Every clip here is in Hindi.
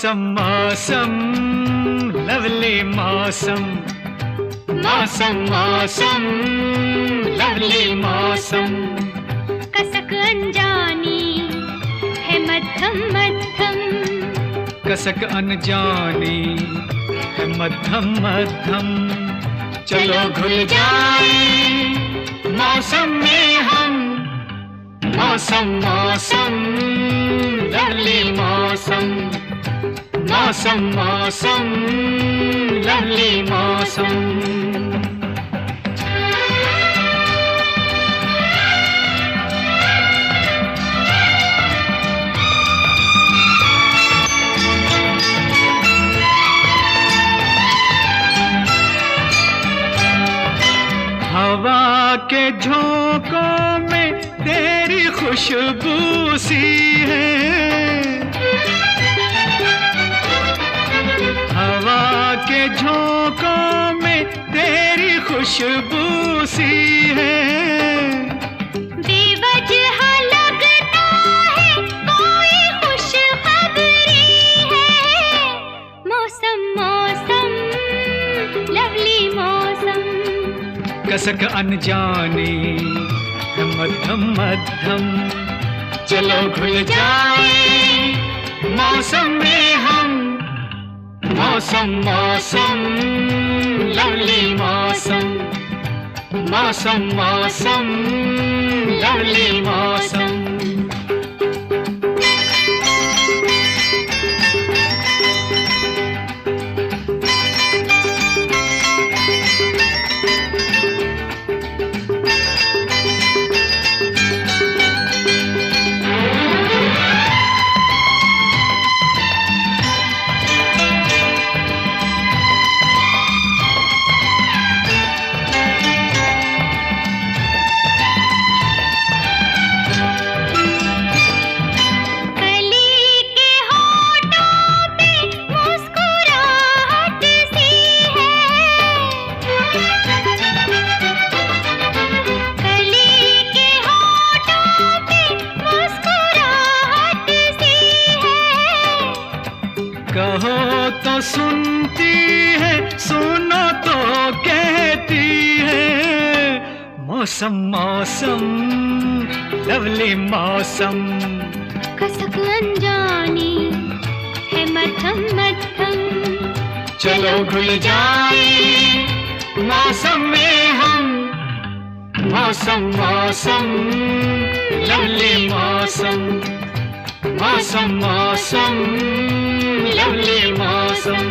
मौसम मौसम लवली मौसम, मौसम मौसम लवली मौसम। कसक अनजानी है मध्यम मध्यम, कसक अनजानी है मध्यम मध्यम। चलो घुल जाए मौसम में हम, मौसम मौसम लवली मौसम, मौसम मौसम लवली मौसम। हवा के झोंकों में तेरी खुशबू सी है, हवा के झोंकों में तेरी खुशबू सी है। बेवजह लगता है कोई खुशखबरी है, मौसम मौसम लवली मौसम। कसक अनजानी है मध्यम मध्यम। चलो घुल जाए मौसम में हम, मौसम मौसम लवली मौसम, मौसम मौसम लवली मौसम। कहो तो सुनती है, सुनो तो कहती है, मौसम मौसम लवली मौसम। कसक अनजानी है मध्यम मध्यम। चलो घुल जाए मौसम में हम, मौसम मौसम लवली मौसम, मौसम मौसम लवली मौसम।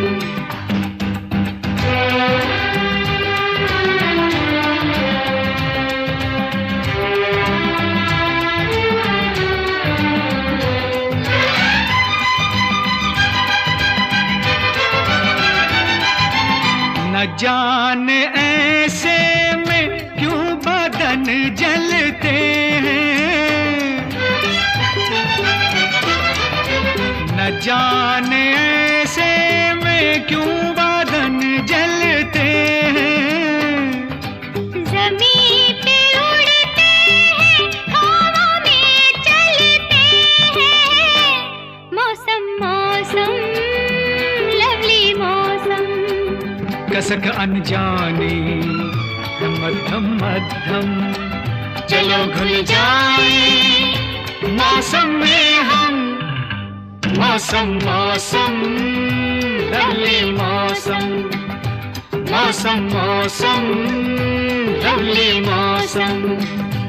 न जाने ऐसे में क्यों बदन जलते हैं, न जाने ऐसे में क्यों बदन जलते हैं। ज़मीन पे उड़ते हैं, हवा में चलते हैं, मौसम मौसम लवली मौसम। कसक अनजानी है मध्यम मध्यम। चलो घुल जाए मौसम में हम, मौसम मौसम लवली मौसम, मौसम मौसम लवली मौसम।